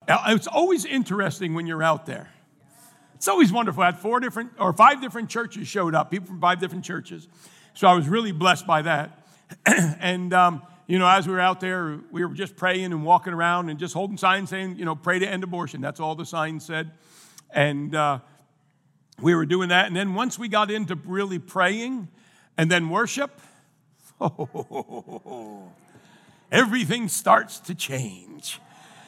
It's always interesting when you're out there. It's always wonderful. I had 5 different churches showed up, people from 5 different churches. So I was really blessed by that. And, as we were out there, we were just praying and walking around and just holding signs saying, pray to end abortion. That's all the signs said. And we were doing that. And then once we got into really praying and then worship, everything starts to change.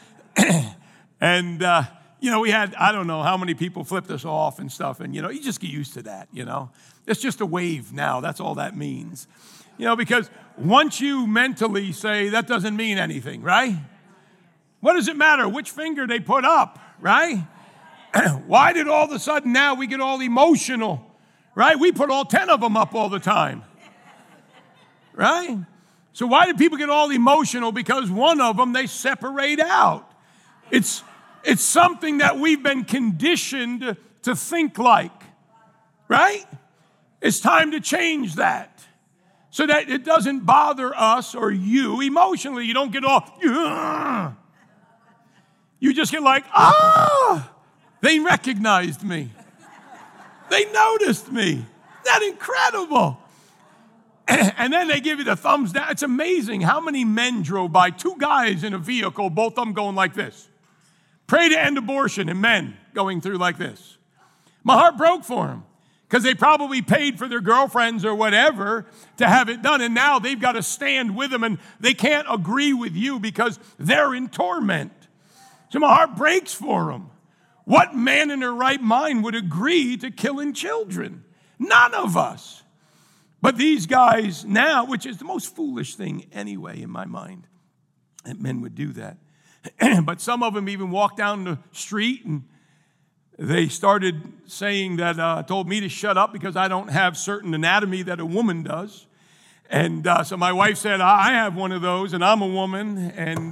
And, we had, I don't know how many people flipped us off and stuff. And, you just get used to that, It's just a wave now. That's all that means. Because once you mentally say that doesn't mean anything, right? What does it matter which finger they put up, right? Why did all of a sudden now we get all emotional, right? We put all 10 of them up all the time, right? So why did people get all emotional? Because one of them, they separate out. It's something that we've been conditioned to think like, right? It's time to change that so that it doesn't bother us or you emotionally. You don't get all, ugh. You just get like, they recognized me. They noticed me. Isn't that incredible? And then they give you the thumbs down. It's amazing how many men drove by, 2 guys in a vehicle, both of them going like this. Pray to end abortion, and men going through like this. My heart broke for them because they probably paid for their girlfriends or whatever to have it done, and now they've got to stand with them, and they can't agree with you because they're in torment. So my heart breaks for them. What man in their right mind would agree to killing children? None of us. But these guys now, which is the most foolish thing anyway in my mind, that men would do that. But some of them even walked down the street and they started saying that, told me to shut up because I don't have certain anatomy that a woman does. And so my wife said, I have one of those and I'm a woman. And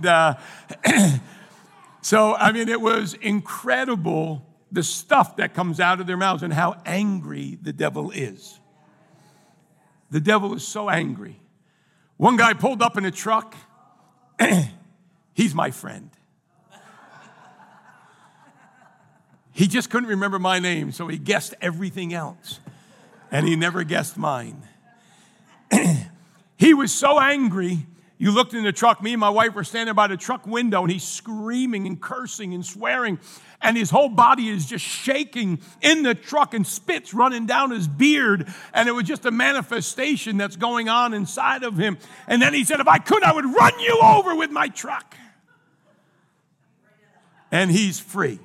so, it was incredible the stuff that comes out of their mouths and how angry the devil is. The devil is so angry. One guy pulled up in a truck. He's my friend. He just couldn't remember my name, so he guessed everything else. And he never guessed mine. He was so angry. You looked in the truck. Me and my wife were standing by the truck window, and he's screaming and cursing and swearing. And his whole body is just shaking in the truck and spit's running down his beard. And it was just a manifestation that's going on inside of him. And then he said, if I could, I would run you over with my truck. And he's free.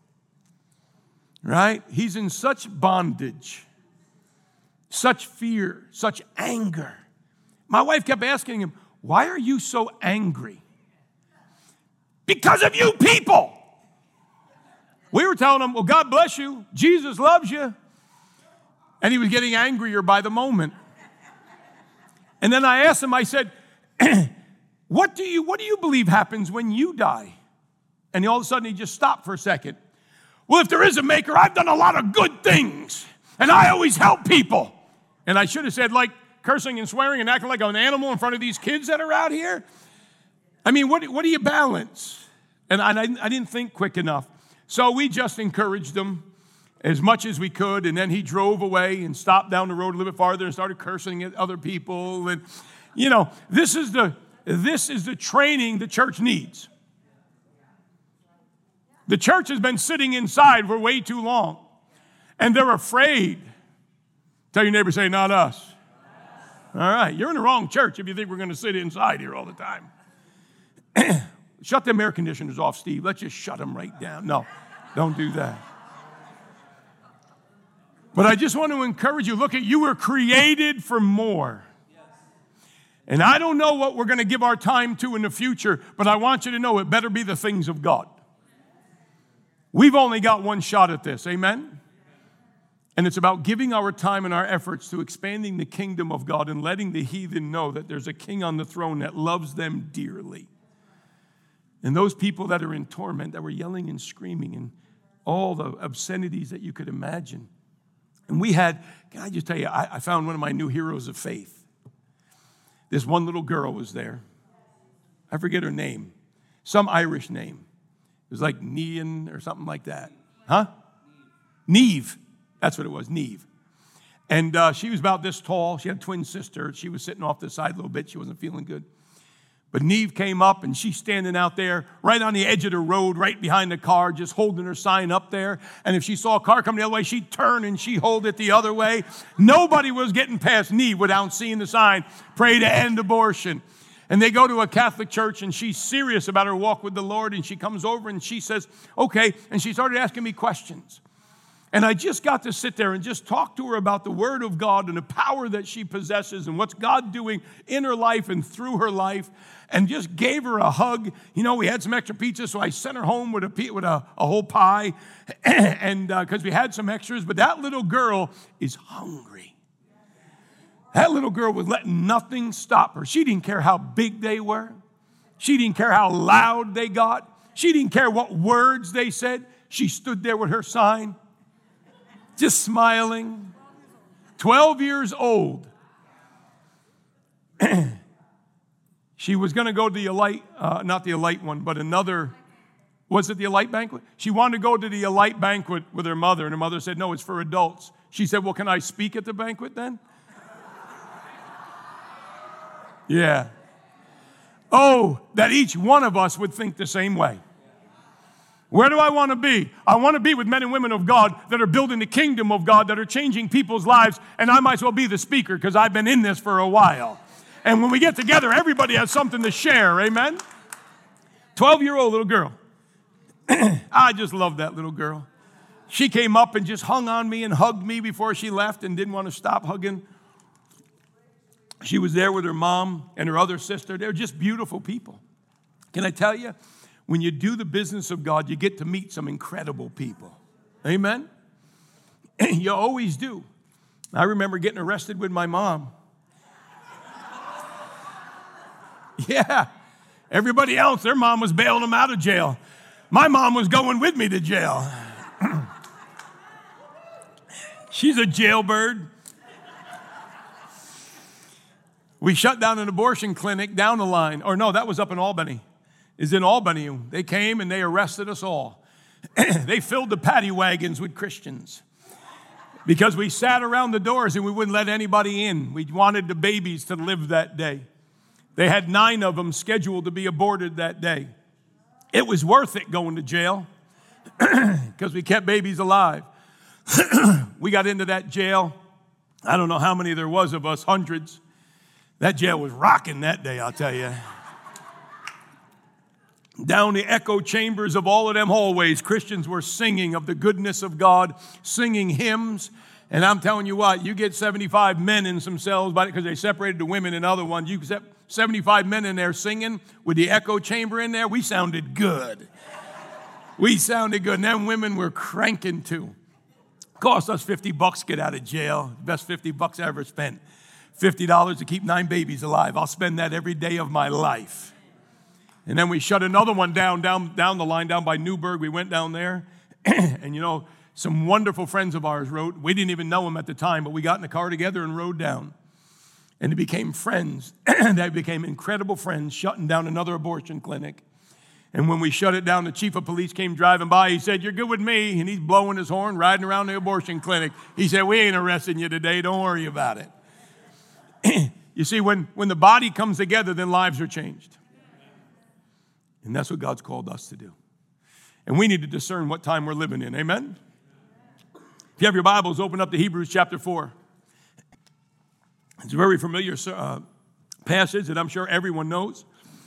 Right? He's in such bondage, such fear, such anger. My wife kept asking him, why are you so angry? Because of you people. We were telling him, well, God bless you. Jesus loves you. And he was getting angrier by the moment. And then I asked him, I said, what do you believe happens when you die? And all of a sudden he just stopped for a second. Well, if there is a maker, I've done a lot of good things. And I always help people. And I should have said, like, cursing and swearing and acting like an animal in front of these kids that are out here. What do you balance? And I didn't think quick enough. So we just encouraged him as much as we could. And then he drove away and stopped down the road a little bit farther and started cursing at other people. And, this is the training the church needs. The church has been sitting inside for way too long. And they're afraid. Tell your neighbor, say, not us. All right, you're in the wrong church if you think we're going to sit inside here all the time. Shut them air conditioners off, Steve. Let's just shut them right down. No, don't do that. But I just want to encourage you. Look, you were created for more. And I don't know what we're going to give our time to in the future, but I want you to know it better be the things of God. We've only got one shot at this, amen? And it's about giving our time and our efforts to expanding the kingdom of God and letting the heathen know that there's a king on the throne that loves them dearly. And those people that are in torment, that were yelling and screaming and all the obscenities that you could imagine. And we had, can I just tell you, I found one of my new heroes of faith. This one little girl was there. I forget her name. Some Irish name. was like Nean or something like that. Huh? Neve. That's what it was, Neve. And she was about this tall. She had a twin sister. She was sitting off the side a little bit. She wasn't feeling good. But Neve came up, and she's standing out there right on the edge of the road, right behind the car, just holding her sign up there. And if she saw a car coming the other way, she'd turn and she'd hold it the other way. Nobody was getting past Neve without seeing the sign, pray to end abortion. And they go to a Catholic church, and she's serious about her walk with the Lord, and she comes over and she says, okay, and she started asking me questions. And I just got to sit there and just talk to her about the Word of God and the power that she possesses and what's God doing in her life and through her life, and just gave her a hug. You know, we had some extra pizza, so I sent her home with a whole pie, and because we had some extras. But that little girl is hungry. That little girl was letting nothing stop her. She didn't care how big they were. She didn't care how loud they got. She didn't care what words they said. She stood there with her sign, just smiling. 12 years old. She was going to go to the Elite, not the Elite one, but another, was it the Elite banquet? She wanted to go to the Elite banquet with her mother, and her mother said, no, it's for adults. She said, well, can I speak at the banquet then? Yeah. Oh, that each one of us would think the same way. Where do I want to be? I want to be with men and women of God that are building the kingdom of God, that are changing people's lives, and I might as well be the speaker because I've been in this for a while. And when we get together, everybody has something to share, amen? 12-year-old little girl. I just love that little girl. She came up and just hung on me and hugged me before she left and didn't want to stop hugging. She was there with her mom and her other sister. They're just beautiful people. Can I tell you, when you do the business of God, you get to meet some incredible people. Amen? You always do. I remember getting arrested with my mom. Yeah. Everybody else, their mom was bailing them out of jail. My mom was going with me to jail. She's a jailbird. We shut down an abortion clinic down the line. Or no, that was up in Albany. It's in Albany. They came and they arrested us all. They filled the paddy wagons with Christians because we sat around the doors and we wouldn't let anybody in. We wanted the babies to live that day. They had 9 of them scheduled to be aborted that day. It was worth it going to jail because we kept babies alive. We got into that jail. I don't know how many there was of us, hundreds. That jail was rocking that day, I'll tell you. Down the echo chambers of all of them hallways, Christians were singing of the goodness of God, singing hymns. And I'm telling you what, you get 75 men in some cells, because they separated the women and other ones. You get 75 men in there singing with the echo chamber in there. We sounded good. We sounded good. And them women were cranking too. Cost us $50 to get out of jail. Best $50 I ever spent. $50 to keep 9 babies alive. I'll spend that every day of my life. And then we shut another one down the line, down by Newburgh. We went down there. And, you know, some wonderful friends of ours rode. We didn't even know them at the time, but we got in the car together and rode down. And they became friends. They became incredible friends, shutting down another abortion clinic. And when we shut it down, the chief of police came driving by. He said, "You're good with me." And he's blowing his horn, riding around the abortion clinic. He said, "We ain't arresting you today. Don't worry about it." You see, when the body comes together, then lives are changed. And that's what God's called us to do. And we need to discern what time we're living in. Amen? If you have your Bibles, open up to Hebrews chapter 4. It's a very familiar passage that I'm sure everyone knows.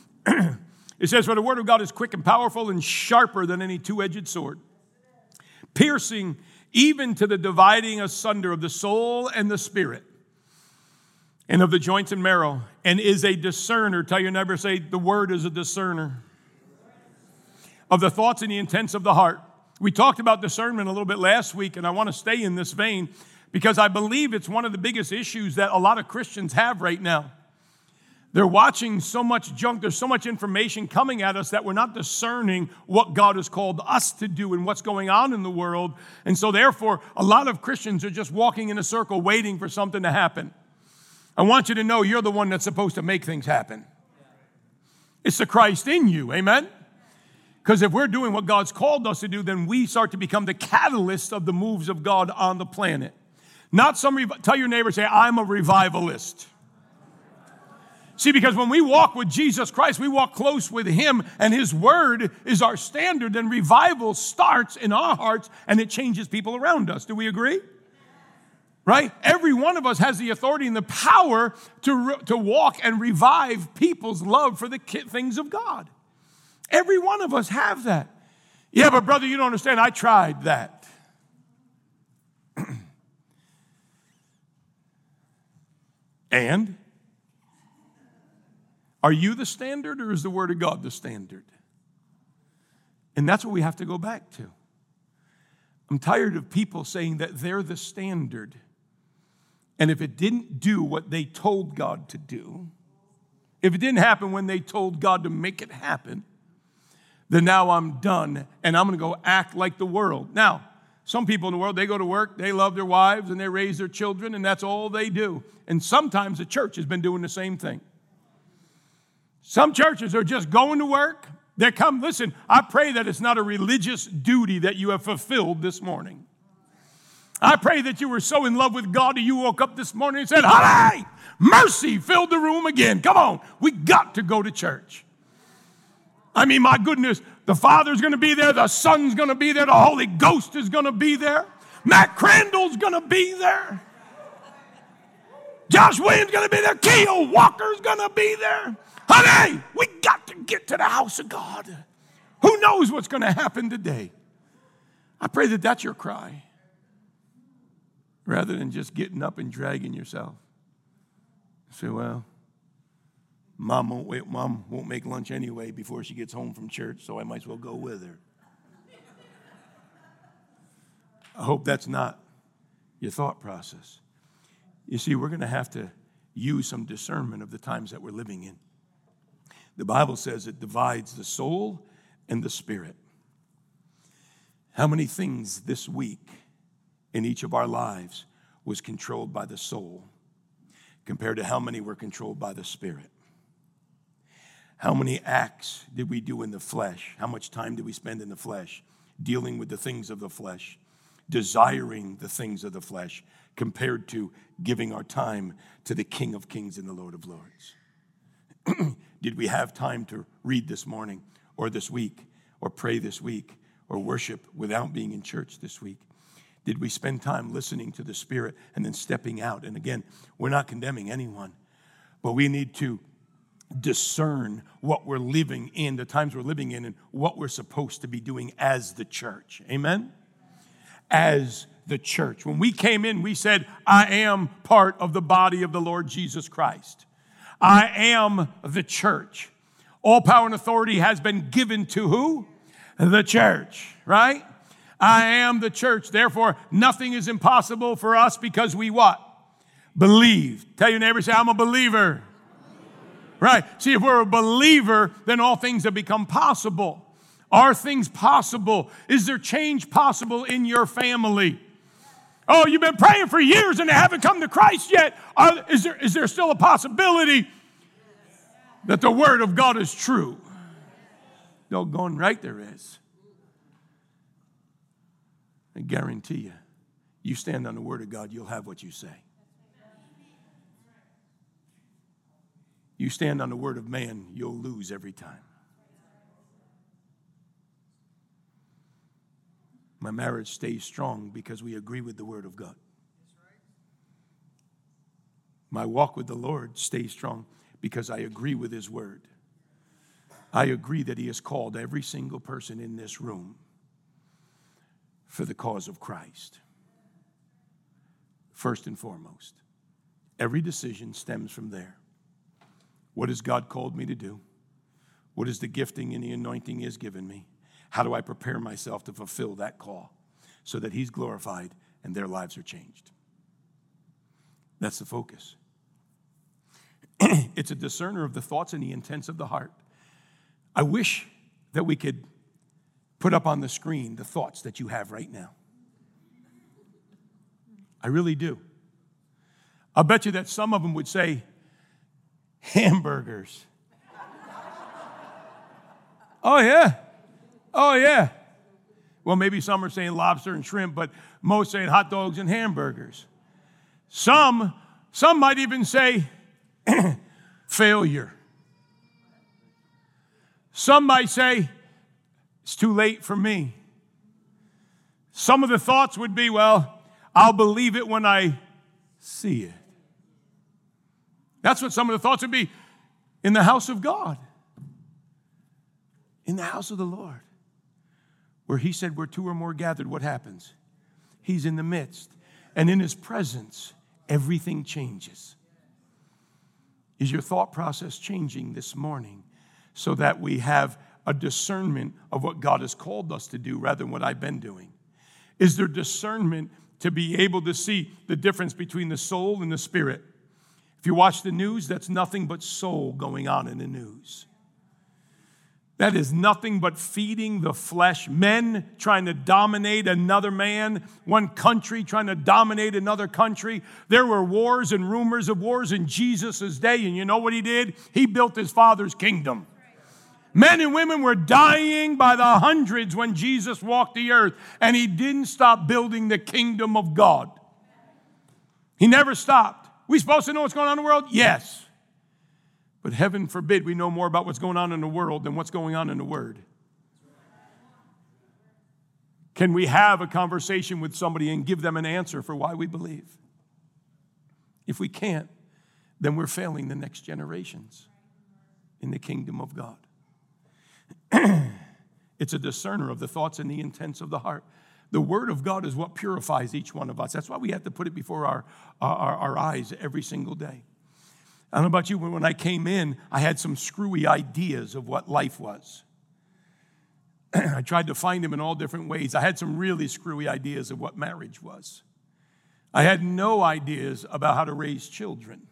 It says, "For the word of God is quick and powerful and sharper than any two-edged sword, piercing even to the dividing asunder of the soul and the spirit, and of the joints and marrow, and is a discerner." Tell your neighbor, say, the word is a discerner of the thoughts and the intents of the heart. We talked about discernment a little bit last week, and I want to stay in this vein because I believe it's one of the biggest issues that a lot of Christians have right now. They're watching so much junk, there's so much information coming at us that we're not discerning what God has called us to do and what's going on in the world. And so therefore, a lot of Christians are just walking in a circle waiting for something to happen. I want you to know you're the one that's supposed to make things happen. It's the Christ in you, amen? Because if we're doing what God's called us to do, then we start to become the catalyst of the moves of God on the planet. Not tell your neighbor, say, I'm a revivalist. See, because when we walk with Jesus Christ, we walk close with him, and his word is our standard, then revival starts in our hearts, and it changes people around us. Do we agree? Right? Every one of us has the authority and the power to walk and revive people's love for the things of God. Every one of us have that. Yeah, but brother, you don't understand. I tried that. And? Are you the standard, or is the Word of God the standard? And that's what we have to go back to. I'm tired of people saying that they're the standard. And if it didn't do what they told God to do, if it didn't happen when they told God to make it happen, then now I'm done, and I'm going to go act like the world. Now, some people in the world, they go to work, they love their wives, and they raise their children, and that's all they do. And sometimes the church has been doing the same thing. Some churches are just going to work. They come, listen, I pray that it's not a religious duty that you have fulfilled this morning. I pray that you were so in love with God that you woke up this morning and said, "Honey, mercy filled the room again. Come on, we got to go to church." I mean, my goodness, the Father's going to be there, the Son's going to be there, the Holy Ghost is going to be there, Matt Crandall's going to be there, Josh Williams is going to be there, Keo Walker's going to be there. Honey, we got to get to the house of God. Who knows what's going to happen today? I pray that that's your cry, rather than just getting up and dragging yourself. Say, well, Mom won't make lunch anyway before she gets home from church, so I might as well go with her. I hope that's not your thought process. You see, we're going to have to use some discernment of the times that we're living in. The Bible says it divides the soul and the spirit. How many things this week in each of our lives was controlled by the soul compared to how many were controlled by the spirit? How many acts did we do in the flesh? How much time did we spend in the flesh, dealing with the things of the flesh, desiring the things of the flesh, compared to giving our time to the King of Kings and the Lord of Lords? Did we have time to read this morning or this week or pray this week or worship without being in church this week? Did we spend time listening to the Spirit and then stepping out? And again, we're not condemning anyone, but we need to discern what we're living in, the times we're living in, and what we're supposed to be doing as the church. Amen? As the church. When we came in, we said, I am part of the body of the Lord Jesus Christ. I am the church. All power and authority has been given to who? The church, right? I am the church. Therefore, nothing is impossible for us because we what? Believe. Tell your neighbor, say, I'm a believer. Right. See, if we're a believer, then all things have become possible. Are things possible? Is there change possible in your family? Oh, you've been praying for years and they haven't come to Christ yet. Is there still a possibility that the Word of God is true? Doggone right there is. I guarantee you, you stand on the Word of God, you'll have what you say. You stand on the word of man, you'll lose every time. My marriage stays strong because we agree with the word of God. My walk with the Lord stays strong because I agree with his word. I agree that he has called every single person in this room for the cause of Christ. First and foremost, every decision stems from there. What has God called me to do? What is the gifting and the anointing he has given me? How do I prepare myself to fulfill that call so that he's glorified and their lives are changed? That's the focus. It's a discerner of the thoughts and the intents of the heart. I wish that we could put up on the screen the thoughts that you have right now. I really do. I'll bet you that some of them would say, hamburgers. Oh, yeah. Oh, yeah. Well, maybe some are saying lobster and shrimp, but most saying hot dogs and hamburgers. Some might even say failure. Some might say, it's too late for me. Some of the thoughts would be, well, I'll believe it when I see it. That's what some of the thoughts would be in the house of God, in the house of the Lord, where he said, where two or more gathered, what happens? He's in the midst. And in his presence, everything changes. Is your thought process changing this morning so that we have a discernment of what God has called us to do rather than what I've been doing? Is there discernment to be able to see the difference between the soul and the spirit? If you watch the news, that's nothing but soul going on in the news. That is nothing but feeding the flesh. Men trying to dominate another man. One country trying to dominate another country. There were wars and rumors of wars in Jesus' day. And you know what he did? He built his Father's kingdom. Men and women were dying by the hundreds when Jesus walked the earth. And he didn't stop building the kingdom of God. He never stopped. We supposed to know what's going on in the world? Yes. But heaven forbid we know more about what's going on in the world than what's going on in the Word. Can we have a conversation with somebody and give them an answer for why we believe? If we can't, then we're failing the next generations in the kingdom of God. It's a discerner of the thoughts and the intents of the heart. The Word of God is what purifies each one of us. That's why we have to put it before our eyes every single day. I don't know about you, but when I came in, I had some screwy ideas of what life was. I tried to find them in all different ways. I had some really screwy ideas of what marriage was. I had no ideas about how to raise children.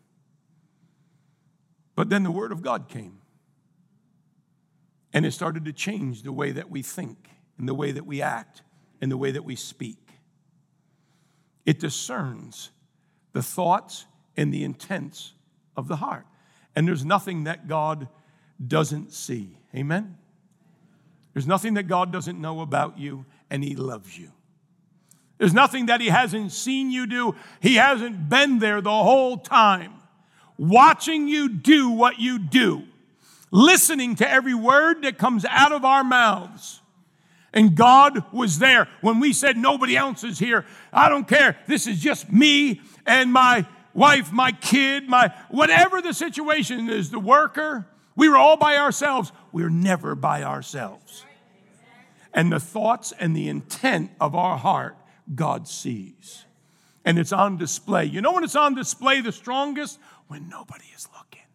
But then the Word of God came. And it started to change the way that we think and the way that we act and the way that we speak. It discerns the thoughts and the intents of the heart. And there's nothing that God doesn't see. Amen? There's nothing that God doesn't know about you, and he loves you. There's nothing that he hasn't seen you do. He hasn't been there the whole time, watching you do what you do, listening to every word that comes out of our mouths. And God was there when we said, nobody else is here. I don't care. This is just me and my wife, my kid, whatever the situation is, the worker. We were all by ourselves. We're never by ourselves. And the thoughts and the intent of our heart, God sees. And it's on display. You know when it's on display the strongest? When nobody is looking.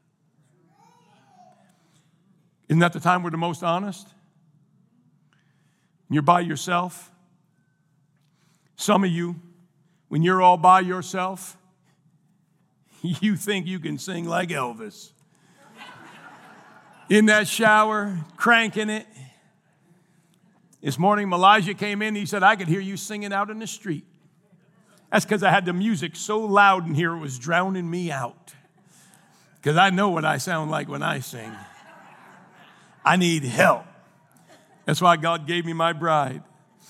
Isn't that the time we're the most honest? You're by yourself. Some of you, when you're all by yourself, you think you can sing like Elvis. In that shower, cranking it. This morning, Elijah came in. He said, I could hear you singing out in the street. That's because I had the music so loud in here, it was drowning me out. Because I know what I sound like when I sing. I need help. That's why God gave me my bride.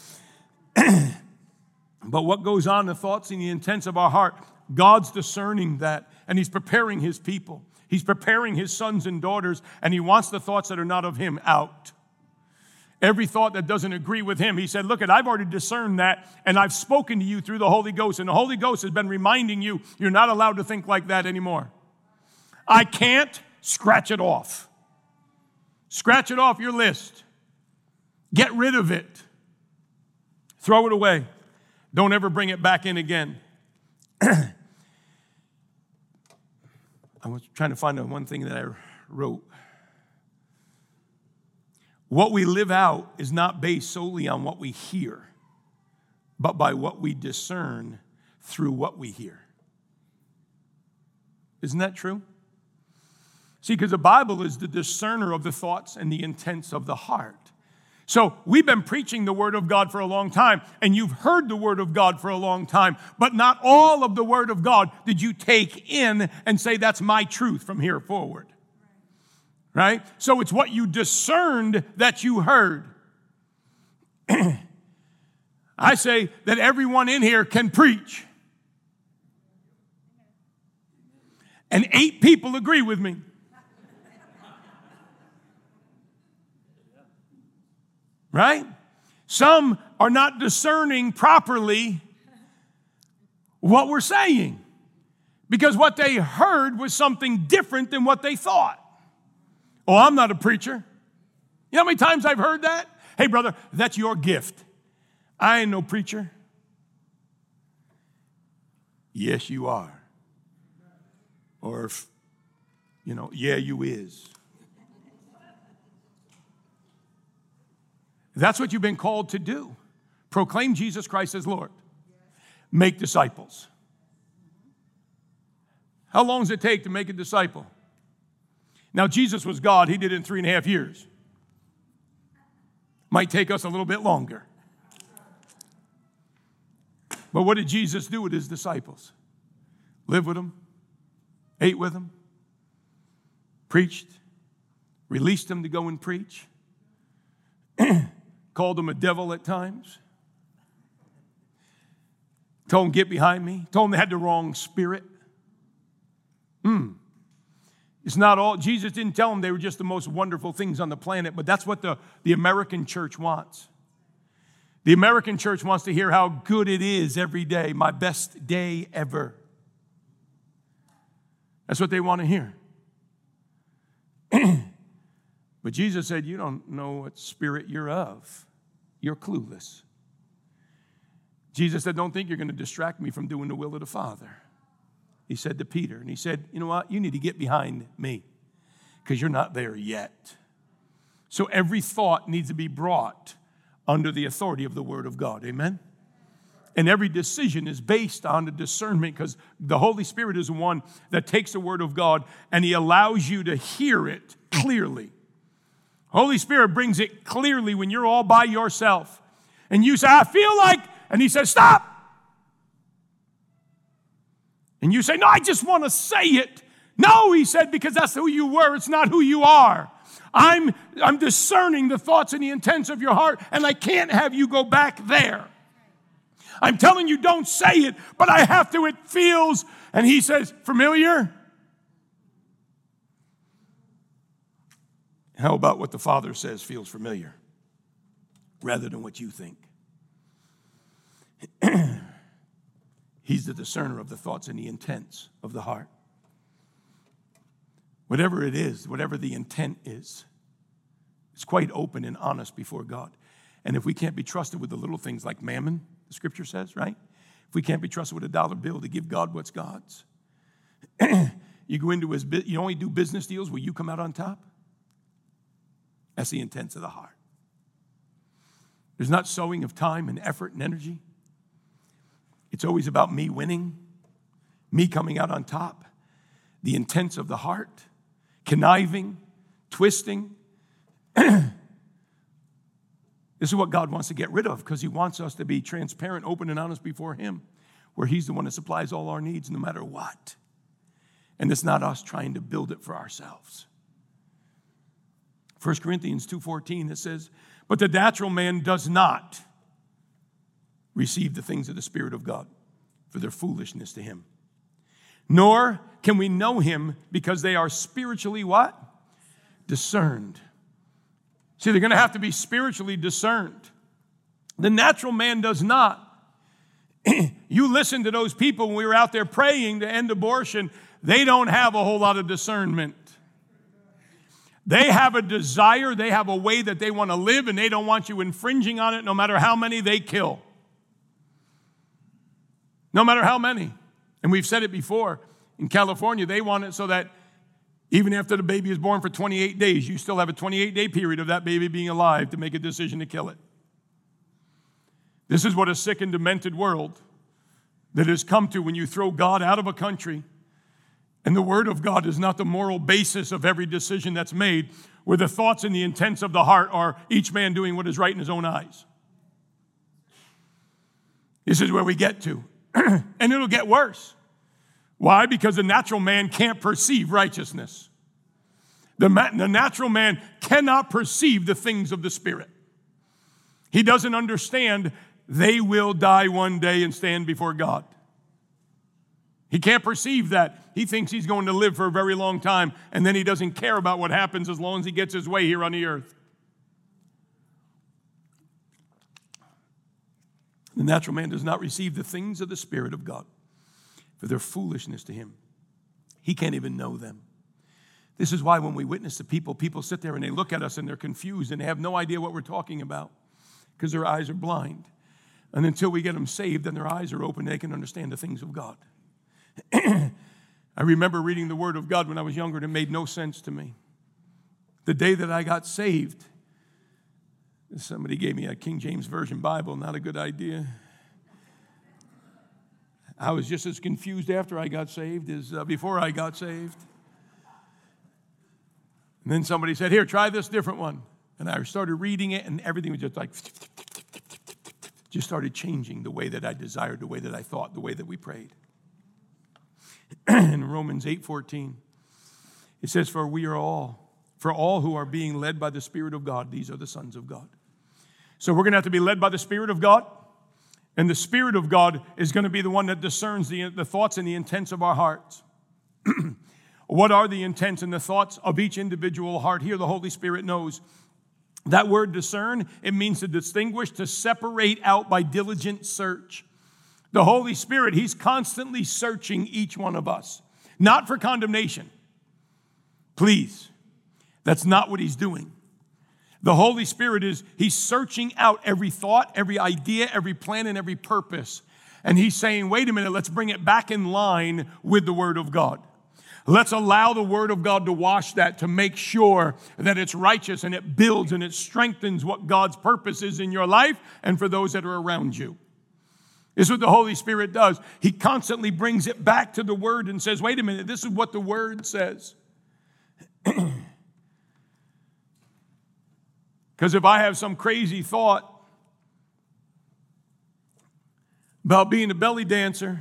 But what goes on in the thoughts and the intents of our heart, God's discerning that, and he's preparing his people. He's preparing his sons and daughters, and he wants the thoughts that are not of him out. Every thought that doesn't agree with him, he said, look, I've already discerned that, and I've spoken to you through the Holy Ghost, and the Holy Ghost has been reminding you, you're not allowed to think like that anymore. I can't, scratch it off. Scratch it off your list. Get rid of it. Throw it away. Don't ever bring it back in again. I was trying to find one thing that I wrote. What we live out is not based solely on what we hear, but by what we discern through what we hear. Isn't that true? See, because the Bible is the discerner of the thoughts and the intents of the heart. So we've been preaching the Word of God for a long time, and you've heard the Word of God for a long time, but not all of the Word of God did you take in and say, that's my truth from here forward. Right? So it's what you discerned that you heard. I say that everyone in here can preach. And 8 people agree with me. Right? Some are not discerning properly what we're saying because what they heard was something different than what they thought. Oh, I'm not a preacher. You know how many times I've heard that? Hey, brother, that's your gift. I ain't no preacher. Yes, you are. Or, yeah, you is. That's what you've been called to do. Proclaim Jesus Christ as Lord. Make disciples. How long does it take to make a disciple? Now, Jesus was God. He did it in 3.5 years. Might take us a little bit longer. But what did Jesus do with his disciples? Live with them, ate with them, preached, released them to go and preach, called them a devil at times, told them, get behind me, told them they had the wrong spirit. It's not all, Jesus didn't tell them they were just the most wonderful things on the planet, but that's what the American church wants. The American church wants to hear how good it is every day, my best day ever. That's what they want to hear. But Jesus said, you don't know what spirit you're of. You're clueless. Jesus said, don't think you're going to distract me from doing the will of the Father. He said to Peter, and he said, you know what? You need to get behind me because you're not there yet. So every thought needs to be brought under the authority of the Word of God. Amen? And every decision is based on the discernment because the Holy Spirit is the one that takes the Word of God and He allows you to hear it clearly. Holy Spirit brings it clearly when you're all by yourself. And you say, I feel like, and He says, stop. And you say, no, I just want to say it. No, He said, because that's who you were. It's not who you are. I'm discerning the thoughts and the intents of your heart, and I can't have you go back there. I'm telling you, don't say it, but I have to. It feels, and He says, familiar? How about what the Father says feels familiar rather than what you think? He's the discerner of the thoughts and the intents of the heart. Whatever it is, whatever the intent is, it's quite open and honest before God. And if we can't be trusted with the little things like mammon, the Scripture says, right? If we can't be trusted with a dollar bill to give God what's God's, you go into you only do business deals where you come out on top. That's the intents of the heart. There's not sowing of time and effort and energy. It's always about me winning, me coming out on top. The intents of the heart, conniving, twisting. This is what God wants to get rid of because He wants us to be transparent, open, and honest before Him, where He's the one that supplies all our needs no matter what. And it's not us trying to build it for ourselves. 1 Corinthians 2:14, it says, but the natural man does not receive the things of the Spirit of God, for their foolishness to him. Nor can we know Him because they are spiritually what? Discerned. See, they're going to have to be spiritually discerned. The natural man does not. You listen to those people when we were out there praying to end abortion, they don't have a whole lot of discernment. They have a desire, they have a way that they want to live, and they don't want you infringing on it no matter how many they kill. No matter how many. And we've said it before. In California, they want it so that even after the baby is born for 28 days, you still have a 28-day period of that baby being alive to make a decision to kill it. This is what a sick and demented world that has come to when you throw God out of a country and the Word of God is not the moral basis of every decision that's made, where the thoughts and the intents of the heart are each man doing what is right in his own eyes. This is where we get to. And it'll get worse. Why? Because the natural man can't perceive righteousness. The natural man cannot perceive the things of the Spirit. He doesn't understand they will die one day and stand before God. He can't perceive that. He thinks he's going to live for a very long time, and then he doesn't care about what happens as long as he gets his way here on the earth. The natural man does not receive the things of the Spirit of God, for their foolishness to him. He can't even know them. This is why when we witness to people, people sit there and they look at us and they're confused and they have no idea what we're talking about because their eyes are blind. And until we get them saved and their eyes are open, they can understand the things of God. I remember reading the Word of God when I was younger and it made no sense to me. The day that I got saved, somebody gave me a King James Version Bible, not a good idea. I was just as confused after I got saved as before I got saved. And then somebody said, here, try this different one. And I started reading it and everything was just like, just started changing the way that I desired, the way that I thought, the way that we prayed. In Romans 8:14, it says, for all who are being led by the Spirit of God, these are the sons of God. So we're going to have to be led by the Spirit of God. And the Spirit of God is going to be the one that discerns the thoughts and the intents of our hearts. What are the intents and the thoughts of each individual heart? Here the Holy Spirit knows. That word discern, it means to distinguish, to separate out by diligent search. The Holy Spirit, He's constantly searching each one of us. Not for condemnation. Please. That's not what He's doing. The Holy Spirit He's searching out every thought, every idea, every plan, and every purpose. And He's saying, wait a minute, let's bring it back in line with the Word of God. Let's allow the Word of God to wash that, to make sure that it's righteous and it builds and it strengthens what God's purpose is in your life and for those that are around you. This is what the Holy Spirit does. He constantly brings it back to the Word and says, wait a minute, this is what the Word says. Because if I have some crazy thought about being a belly dancer,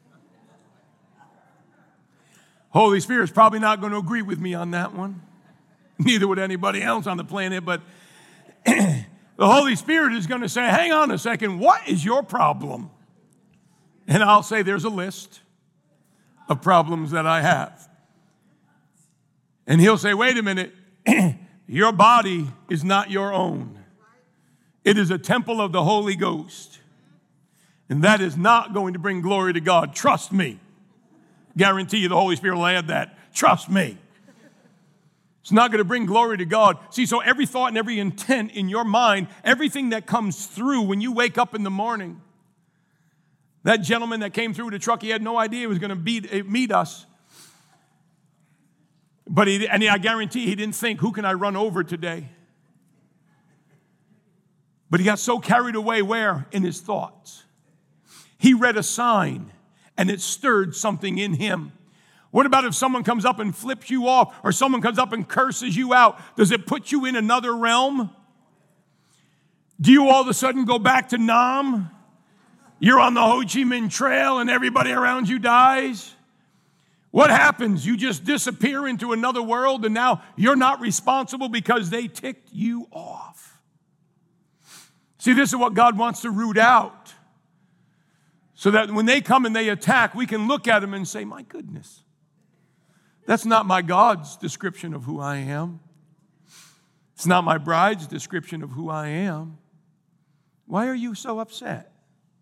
Holy Spirit's probably not going to agree with me on that one. Neither would anybody else on the planet, but the Holy Spirit is going to say, hang on a second, what is your problem? And I'll say, there's a list of problems that I have. And He'll say, wait a minute, your body is not your own. It is a temple of the Holy Ghost. And that is not going to bring glory to God. Trust me. Guarantee you the Holy Spirit will add that. Trust me. It's not going to bring glory to God. See, so every thought and every intent in your mind, everything that comes through when you wake up in the morning, that gentleman that came through with the truck, he had no idea he was going to meet us. But I guarantee he didn't think, who can I run over today? But he got so carried away where? In his thoughts. He read a sign and it stirred something in him. What about if someone comes up and flips you off or someone comes up and curses you out? Does it put you in another realm? Do you all of a sudden go back to Nam? You're on the Ho Chi Minh Trail and everybody around you dies? What happens? You just disappear into another world and now you're not responsible because they ticked you off. See, this is what God wants to root out. So that when they come and they attack, we can look at them and say, my goodness, that's not my God's description of who I am. It's not my bride's description of who I am. Why are you so upset?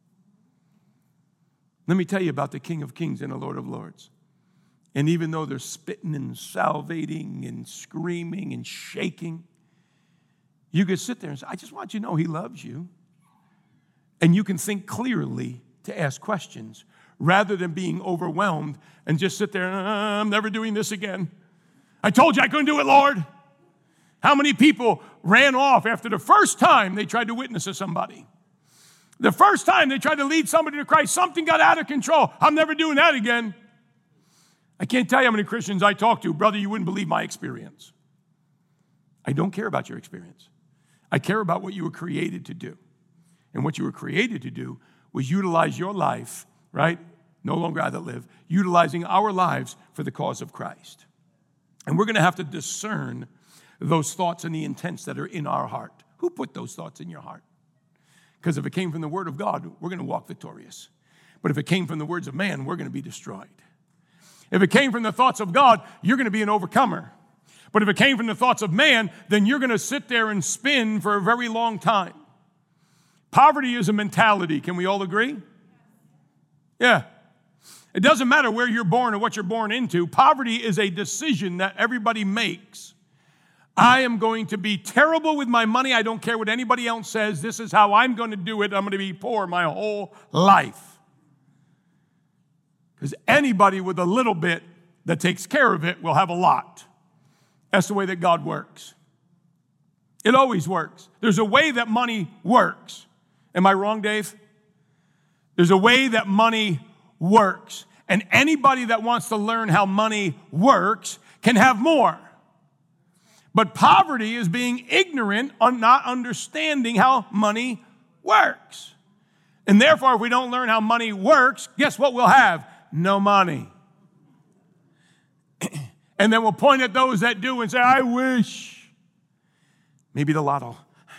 Let me tell you about the King of Kings and the Lord of Lords. And even though they're spitting and salivating and screaming and shaking, you could sit there and say, I just want you to know He loves you. And you can think clearly to ask questions rather than being overwhelmed and just sit there, I'm never doing this again. I told you I couldn't do it, Lord. How many people ran off after the first time they tried to witness to somebody? The first time they tried to lead somebody to Christ, something got out of control. I'm never doing that again. I can't tell you how many Christians I talk to. Brother, you wouldn't believe my experience. I don't care about your experience. I care about what you were created to do. And what you were created to do was utilize your life, right? No longer I that live, utilizing our lives for the cause of Christ. And we're going to have to discern those thoughts and the intents that are in our heart. Who put those thoughts in your heart? Because if it came from the word of God, we're going to walk victorious. But if it came from the words of man, we're going to be destroyed. If it came from the thoughts of God, you're going to be an overcomer. But if it came from the thoughts of man, then you're going to sit there and spin for a very long time. Poverty is a mentality. Can we all agree? Yeah. It doesn't matter where you're born or what you're born into. Poverty is a decision that everybody makes. I am going to be terrible with my money. I don't care what anybody else says. This is how I'm going to do it. I'm going to be poor my whole life. Because anybody with a little bit that takes care of it will have a lot. That's the way that God works. It always works. There's a way that money works. Am I wrong, Dave? There's a way that money works. And anybody that wants to learn how money works can have more. But poverty is being ignorant on not understanding how money works. And therefore, if we don't learn how money works, guess what we'll have? No money. And then we'll point at those that do and say, I wish. Maybe the lotto.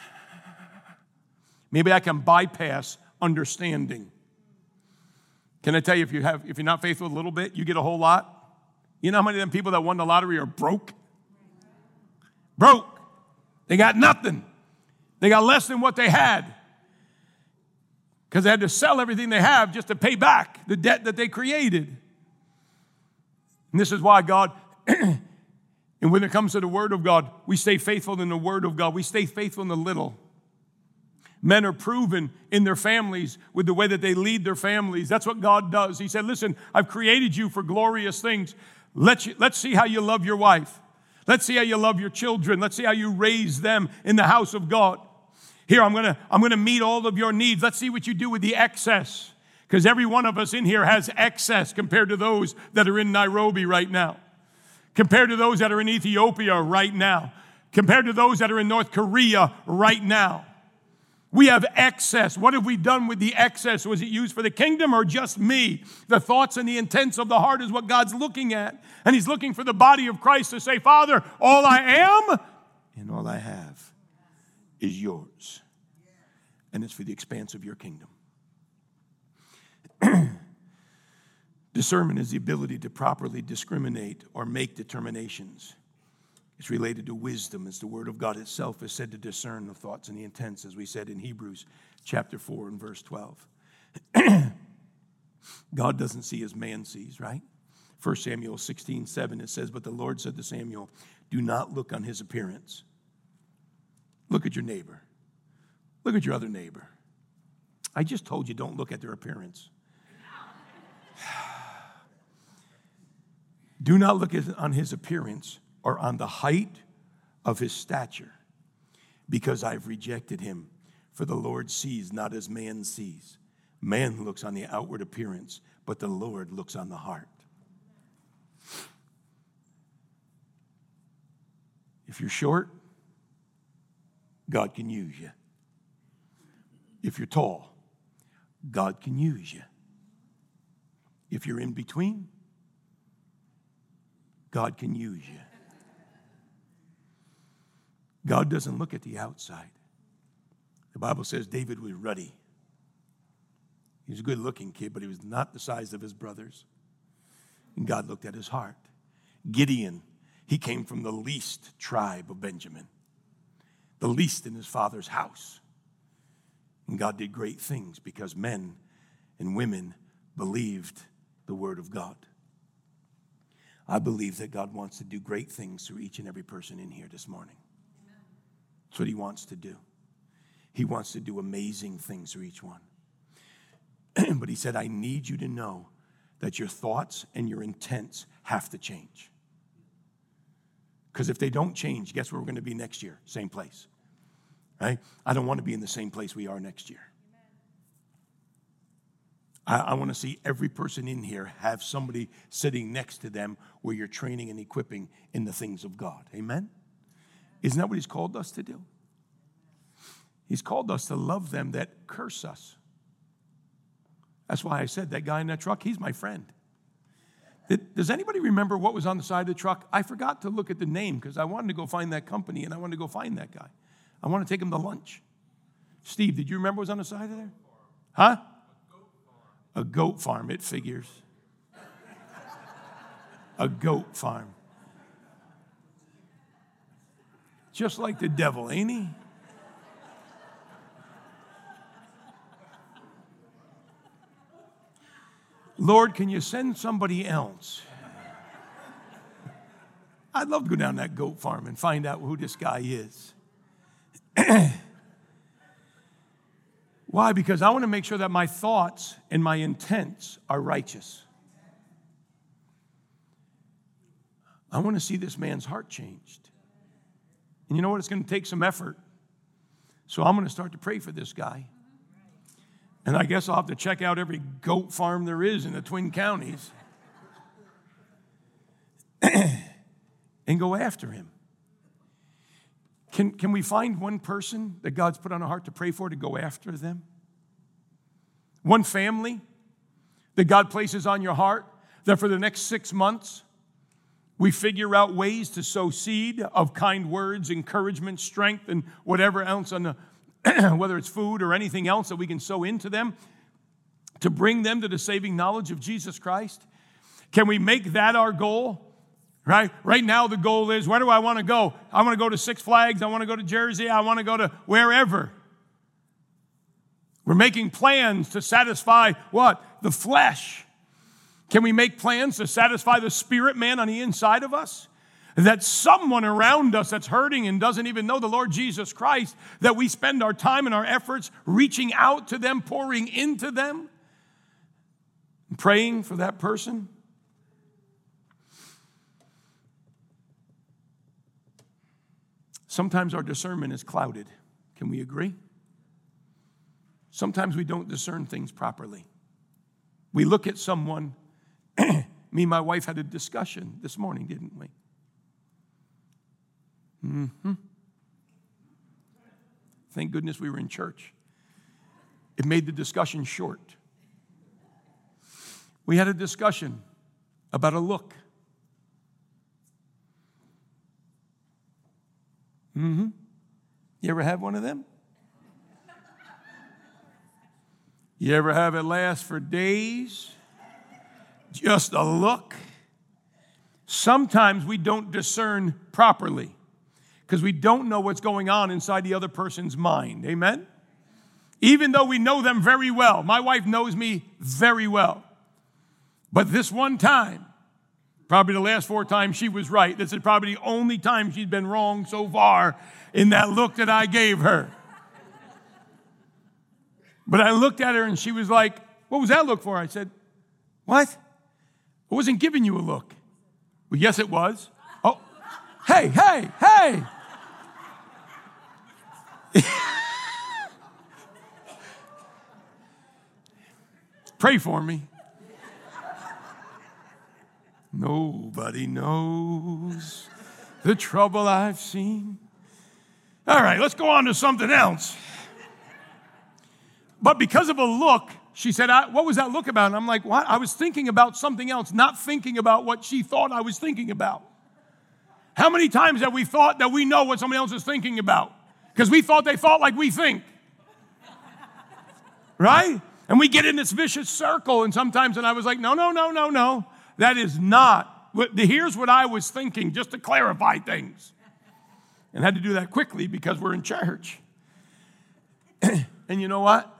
Maybe I can bypass understanding. Can I tell you, if you're not faithful a little bit, you get a whole lot? You know how many of them people that won the lottery are broke? Broke. They got nothing. They got less than what they had. Because they had to sell everything they have just to pay back the debt that they created. And this is why God, and when it comes to the Word of God, we stay faithful in the Word of God. We stay faithful in the little. Men are proven in their families with the way that they lead their families. That's what God does. He said, listen, I've created you for glorious things. Let's see how you love your wife. Let's see how you love your children. Let's see how you raise them in the house of God. Here, I'm gonna meet all of your needs. Let's see what you do with the excess. Because every one of us in here has excess compared to those that are in Nairobi right now. Compared to those that are in Ethiopia right now. Compared to those that are in North Korea right now. We have excess. What have we done with the excess? Was it used for the kingdom or just me? The thoughts and the intents of the heart is what God's looking at. And he's looking for the body of Christ to say, Father, all I am and all I have is yours. And it's for the expanse of your kingdom. Discernment is the ability to properly discriminate or make determinations. It's related to wisdom, as the Word of God itself is said to discern the thoughts and the intents, as we said in Hebrews chapter 4 and verse 12. God doesn't see as man sees, right? 1 Samuel 16:7, it says, but the Lord said to Samuel, do not look on his appearance. Look at your neighbor. Look at your other neighbor. I just told you don't look at their appearance. Do not look on his appearance or on the height of his stature, because I've rejected him. For the Lord sees not as man sees. Man looks on the outward appearance, but the Lord looks on the heart. If you're short, God can use you. If you're tall, God can use you. If you're in between, God can use you. God doesn't look at the outside. The Bible says David was ruddy. He was a good-looking kid, but he was not the size of his brothers. And God looked at his heart. Gideon, he came from the least tribe of Benjamin, the least in his father's house. And God did great things because men and women believed the word of God. I believe that God wants to do great things through each and every person in here this morning. That's what he wants to do. He wants to do amazing things through each one. But he said, I need you to know that your thoughts and your intents have to change. Because if they don't change, guess where we're going to be next year? Same place. Right? I don't want to be in the same place we are next year. I want to see every person in here have somebody sitting next to them where you're training and equipping in the things of God. Amen? Isn't that what he's called us to do? He's called us to love them that curse us. That's why I said that guy in that truck, he's my friend. Does anybody remember what was on the side of the truck? I forgot to look at the name because I wanted to go find that company and I wanted to go find that guy. I want to take him to lunch. Steve, did you remember what was on the side of there? Huh? A goat farm, it figures. A goat farm. Just like the devil, ain't he? Lord, can you send somebody else? I'd love to go down that goat farm and find out who this guy is. Why? Because I want to make sure that my thoughts and my intents are righteous. I want to see this man's heart changed. And you know what? It's going to take some effort. So I'm going to start to pray for this guy. And I guess I'll have to check out every goat farm there is in the Twin Counties and go after him. Can we find one person that God's put on our heart to pray for to go after them? One family that God places on your heart that for the next 6 months we figure out ways to sow seed of kind words, encouragement, strength, and whatever else on the whether it's food or anything else that we can sow into them to bring them to the saving knowledge of Jesus Christ? Can we make that our goal? Right now the goal is, where do I want to go? I want to go to Six Flags. I want to go to Jersey. I want to go to wherever. We're making plans to satisfy what? The flesh. Can we make plans to satisfy the spirit man on the inside of us? That someone around us that's hurting and doesn't even know the Lord Jesus Christ, that we spend our time and our efforts reaching out to them, pouring into them, praying for that person. Sometimes our discernment is clouded. Can we agree? Sometimes we don't discern things properly. We look at someone. Me and my wife had a discussion this morning, didn't we? Mm-hmm. Thank goodness we were in church. It made the discussion short. We had a discussion about a look. Mm-hmm. You ever have one of them? You ever have it last for days? Just a look? Sometimes we don't discern properly because we don't know what's going on inside the other person's mind. Amen? Even though we know them very well. My wife knows me very well. But this one time, probably the last 4 times she was right. This is probably the only time she's been wrong so far in that look that I gave her. But I looked at her and she was like, what was that look for? I said, what? I wasn't giving you a look. Well, yes, it was. Oh, hey. Pray for me. Nobody knows the trouble I've seen. All right, let's go on to something else. But because of a look, she said, what was that look about? And I'm like, what? I was thinking about something else, not thinking about what she thought I was thinking about. How many times have we thought that we know what somebody else is thinking about? Because we thought they thought like we think. Right? And we get in this vicious circle, and sometimes, and I was like, no. That is not. Here's what I was thinking, just to clarify things. And had to do that quickly because we're in church. And you know what?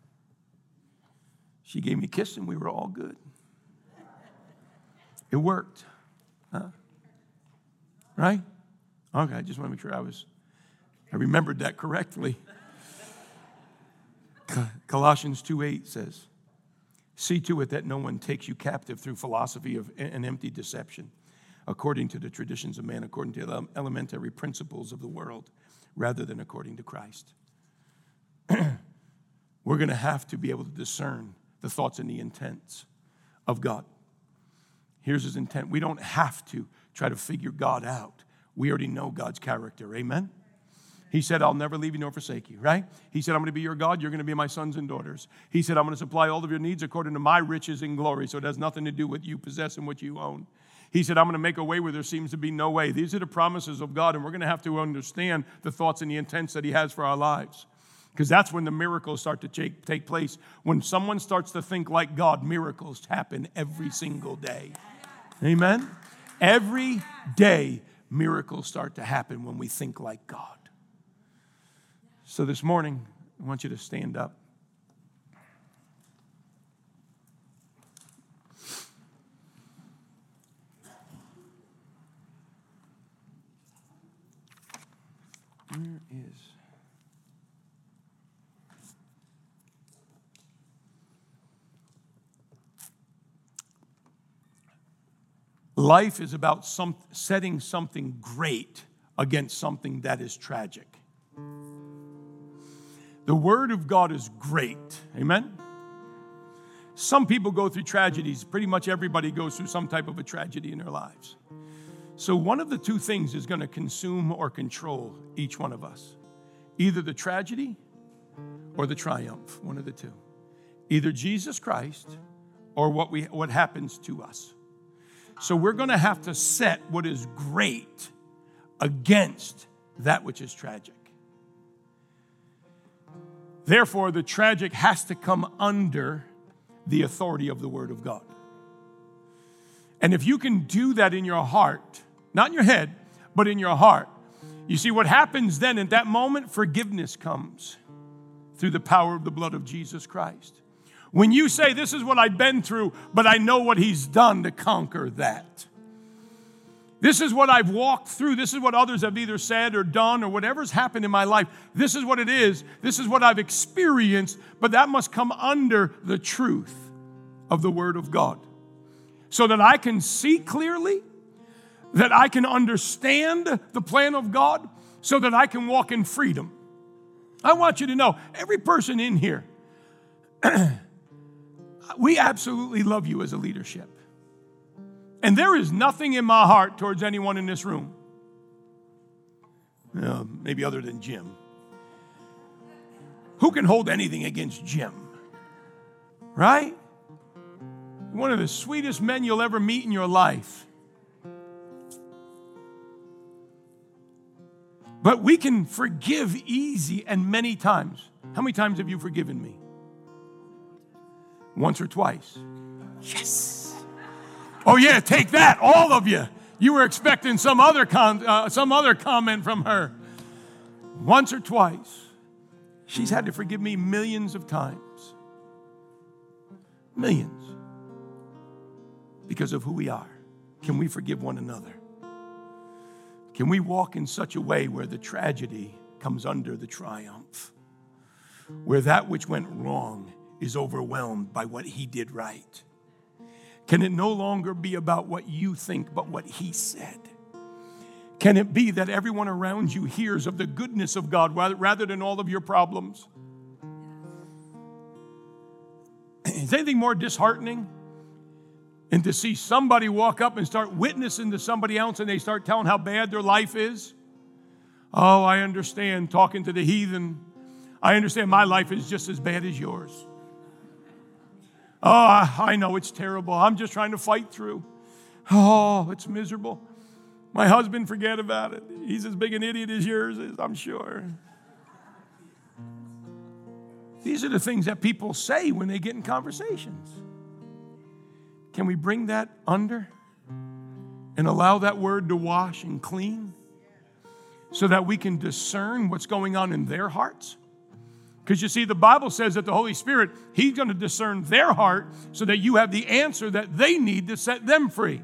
She gave me a kiss and we were all good. It worked. Huh? Right? Okay, I just want to make sure I remembered that correctly. Colossians 2:8 says, see to it that no one takes you captive through philosophy of an empty deception, according to the traditions of man, according to the elementary principles of the world, rather than according to Christ. We're going to have to be able to discern the thoughts and the intents of God. Here's his intent. We don't have to try to figure God out. We already know God's character. Amen? He said, I'll never leave you nor forsake you, right? He said, I'm going to be your God. You're going to be my sons and daughters. He said, I'm going to supply all of your needs according to my riches and glory. So it has nothing to do with you possess and what you own. He said, I'm going to make a way where there seems to be no way. These are the promises of God, and we're going to have to understand the thoughts and the intents that he has for our lives. Because that's when the miracles start to take place. When someone starts to think like God, miracles happen every single day. Amen? Every day, miracles start to happen when we think like God. So this morning, I want you to stand up. Where is... Life is about setting something great against something that is tragic. The Word of God is great. Amen? Some people go through tragedies. Pretty much everybody goes through some type of a tragedy in their lives. So one of the two things is going to consume or control each one of us. Either the tragedy or the triumph, one of the two. Either Jesus Christ or what happens to us. So we're going to have to set what is great against that which is tragic. Therefore, the tragic has to come under the authority of the Word of God. And if you can do that in your heart, not in your head, but in your heart, you see what happens then at that moment, forgiveness comes through the power of the blood of Jesus Christ. When you say, this is what I've been through, but I know what He's done to conquer that. This is what I've walked through. This is what others have either said or done or whatever's happened in my life. This is what it is. This is what I've experienced, but that must come under the truth of the Word of God. So that I can see clearly, that I can understand the plan of God, so that I can walk in freedom. I want you to know, every person in here, we absolutely love you as a leadership. And there is nothing in my heart towards anyone in this room. Maybe other than Jim. Who can hold anything against Jim? Right? One of the sweetest men you'll ever meet in your life. But we can forgive easy and many times. How many times have you forgiven me? Once or twice? Yes. Oh yeah, take that, all of you. You were expecting some other comment from her. Once or twice. She's had to forgive me millions of times. Millions. Because of who we are. Can we forgive one another? Can we walk in such a way where the tragedy comes under the triumph? Where that which went wrong is overwhelmed by what He did right? Can it no longer be about what you think, but what He said? Can it be that everyone around you hears of the goodness of God rather than all of your problems? Is anything more disheartening than to see somebody walk up and start witnessing to somebody else and they start telling how bad their life is? Oh, I understand, talking to the heathen. I understand my life is just as bad as yours. Oh, I know it's terrible. I'm just trying to fight through. Oh, it's miserable. My husband, forget about it. He's as big an idiot as yours is, I'm sure. These are the things that people say when they get in conversations. Can we bring that under and allow that word to wash and clean so that we can discern what's going on in their hearts? Because you see, the Bible says that the Holy Spirit, He's going to discern their heart so that you have the answer that they need to set them free.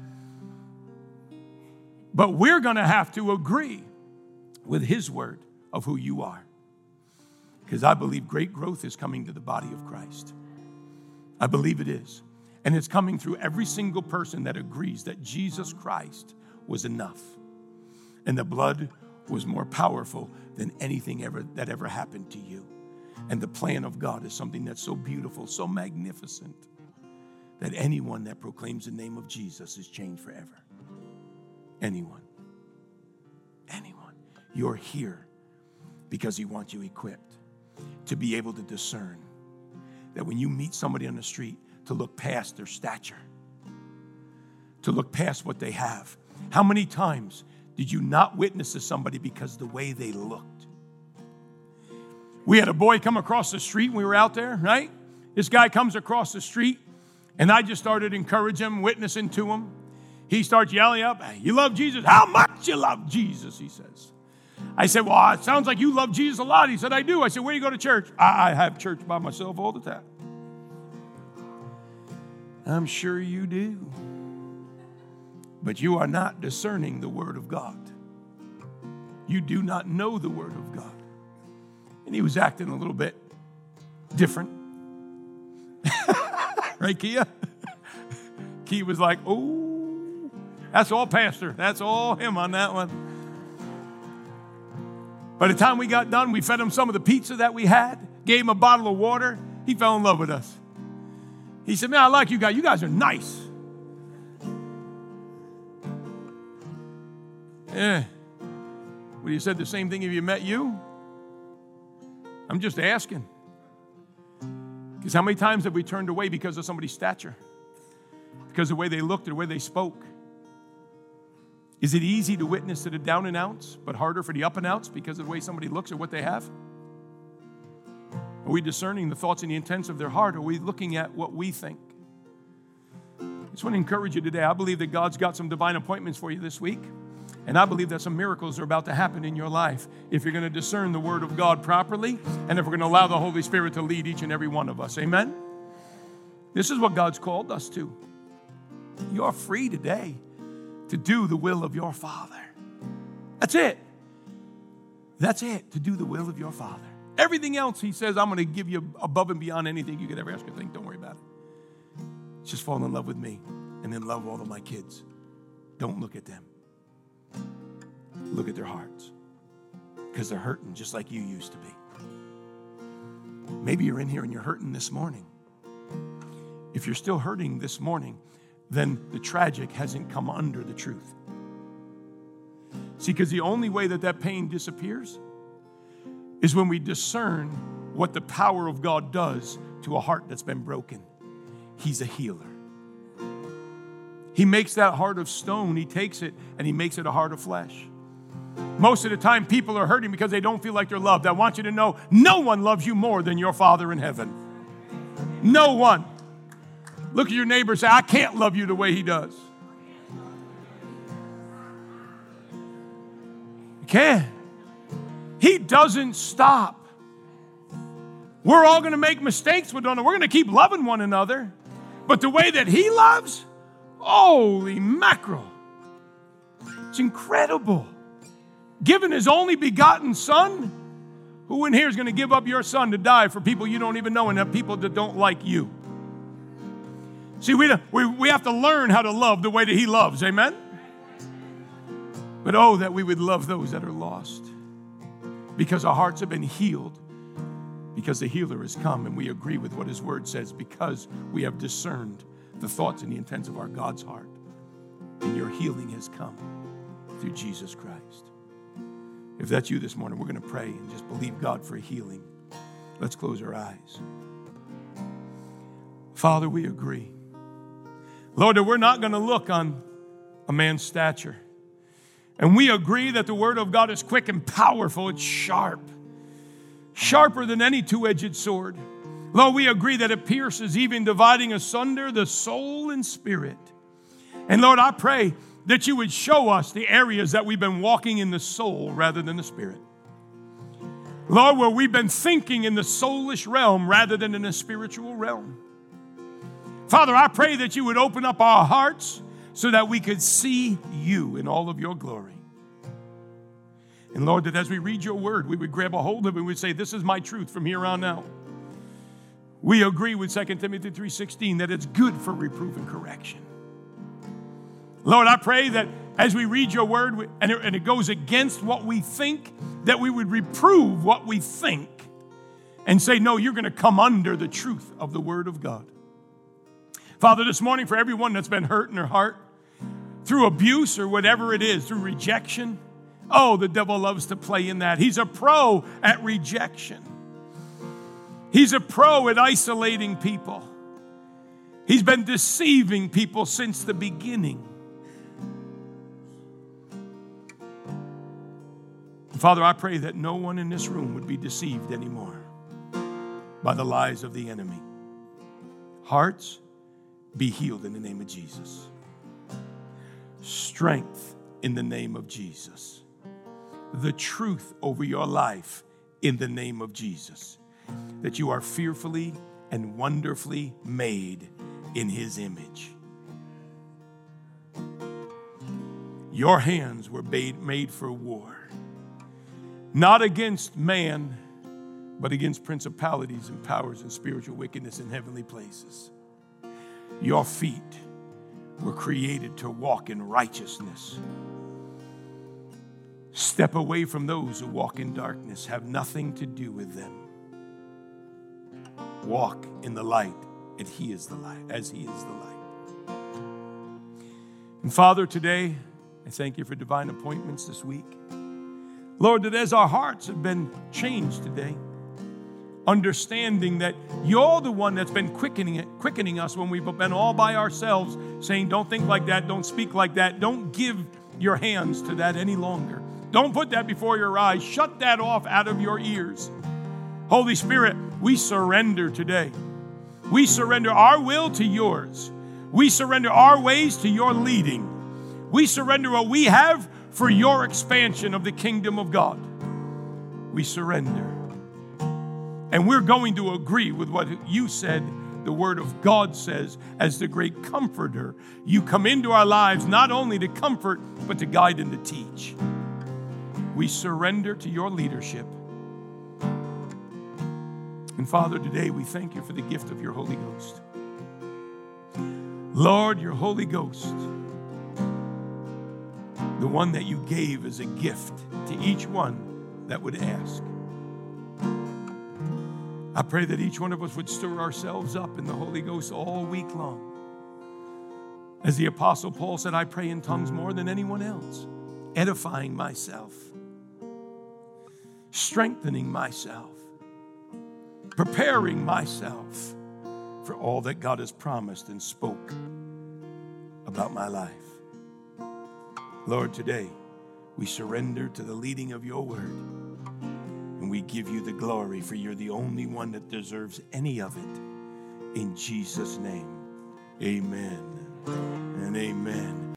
But we're going to have to agree with His word of who you are. Because I believe great growth is coming to the body of Christ. I believe it is. And it's coming through every single person that agrees that Jesus Christ was enough. And the blood was more powerful than anything that ever happened to you. And the plan of God is something that's so beautiful, so magnificent, that anyone that proclaims the name of Jesus is changed forever. Anyone. Anyone. You're here because He wants you equipped to be able to discern that when you meet somebody on the street, to look past their stature, to look past what they have. How many times did you not witness to somebody because the way they looked? We had a boy come across the street when we were out there, right? This guy comes across the street, and I just started encouraging him, witnessing to him. He starts yelling up, "You love Jesus? How much you love Jesus?" he says. I said, "Well, it sounds like you love Jesus a lot." He said, "I do." I said, "Where do you go to church?" I have church by myself all the time." I'm sure you do. But you are not discerning the Word of God. You do not know the Word of God. And he was acting a little bit different. Right, Kia? Kia was like, "Oh, that's all Pastor. That's all him on that one." By the time we got done, we fed him some of the pizza that we had, gave him a bottle of water. He fell in love with us. He said, "Man, I like you guys. You guys are nice." Yeah. Would you said the same thing if you met you? I'm just asking. Because how many times have we turned away because of somebody's stature? Because of the way they looked or the way they spoke? Is it easy to witness to the down and outs, but harder for the up and outs because of the way somebody looks or what they have? Are we discerning the thoughts and the intents of their heart? Are we looking at what we think? I just want to encourage you today. I believe that God's got some divine appointments for you this week. And I believe that some miracles are about to happen in your life if you're going to discern the Word of God properly and if we're going to allow the Holy Spirit to lead each and every one of us. Amen? This is what God's called us to. You're free today to do the will of your Father. That's it. That's it, to do the will of your Father. Everything else, He says, I'm going to give you above and beyond anything you could ever ask or think. Don't worry about it. Just fall in love with me and then love all of my kids. Don't look at them. Look at their hearts, because they're hurting just like you used to be. Maybe you're in here and you're hurting this morning. If you're still hurting this morning, then the tragic hasn't come under the truth. See, because the only way that that pain disappears is when we discern what the power of God does to a heart that's been broken. He's a healer. He makes that heart of stone, He takes it and He makes it a heart of flesh. Most of the time, people are hurting because they don't feel like they're loved. I want you to know, no one loves you more than your Father in heaven. No one. Look at your neighbor and say, "I can't love you the way He does." You can. He doesn't stop. We're all going to make mistakes with one another. We're going to keep loving one another. But the way that He loves, holy mackerel. It's incredible. Giving His only begotten Son. Who in here is going to give up your son to die for people you don't even know and people that don't like you? See, we have to learn how to love the way that He loves. Amen? But oh, that we would love those that are lost. Because our hearts have been healed. Because the healer has come and we agree with what His Word says. Because we have discerned the thoughts and the intents of our God's heart. And your healing has come through Jesus Christ. If that's you this morning, we're going to pray and just believe God for healing. Let's close our eyes. Father, we agree. Lord, that we're not going to look on a man's stature. And we agree that the Word of God is quick and powerful. It's sharp. Sharper than any two-edged sword. Lord, we agree that it pierces, even dividing asunder the soul and spirit. And Lord, I pray that you would show us the areas that we've been walking in the soul rather than the spirit. Lord, where we've been thinking in the soulish realm rather than in the spiritual realm. Father, I pray that you would open up our hearts so that we could see you in all of your glory. And Lord, that as we read your word, we would grab a hold of it and we'd say, this is my truth from here on out. We agree with 2 Timothy 3:16 that it's good for reproof and correction. Lord, I pray that as we read your word and it goes against what we think, that we would reprove what we think and say, no, you're going to come under the truth of the word of God. Father, this morning for everyone that's been hurt in their heart through abuse or whatever it is, through rejection, oh, the devil loves to play in that. He's a pro at rejection. He's a pro at isolating people. He's been deceiving people since the beginning. Father, I pray that no one in this room would be deceived anymore by the lies of the enemy. Hearts, be healed in the name of Jesus. Strength in the name of Jesus. The truth over your life in the name of Jesus. That you are fearfully and wonderfully made in His image. Your hands were made for war. Not against man, but against principalities and powers and spiritual wickedness in heavenly places. Your feet were created to walk in righteousness. Step away from those who walk in darkness. Have nothing to do with them. Walk in the light, and He is the light, as He is the light. And Father, today, I thank You for divine appointments this week. Lord, that as our hearts have been changed today, understanding that You're the one that's been quickening us when we've been all by ourselves, saying, don't think like that, don't speak like that, don't give your hands to that any longer. Don't put that before your eyes. Shut that off out of your ears. Holy Spirit, we surrender today. We surrender our will to Yours. We surrender our ways to Your leading. We surrender what we have for Your expansion of the kingdom of God. We surrender. And we're going to agree with what You said, the Word of God says, as the great comforter. You come into our lives not only to comfort, but to guide and to teach. We surrender to Your leadership. And Father, today we thank You for the gift of Your Holy Ghost. Lord, Your Holy Ghost, the one that You gave as a gift to each one that would ask. I pray that each one of us would stir ourselves up in the Holy Ghost all week long. As the Apostle Paul said, I pray in tongues more than anyone else, edifying myself, strengthening myself, preparing myself for all that God has promised and spoke about my life. Lord, today we surrender to the leading of Your word, and we give You the glory, for You're the only one that deserves any of it. In Jesus' name, amen and amen.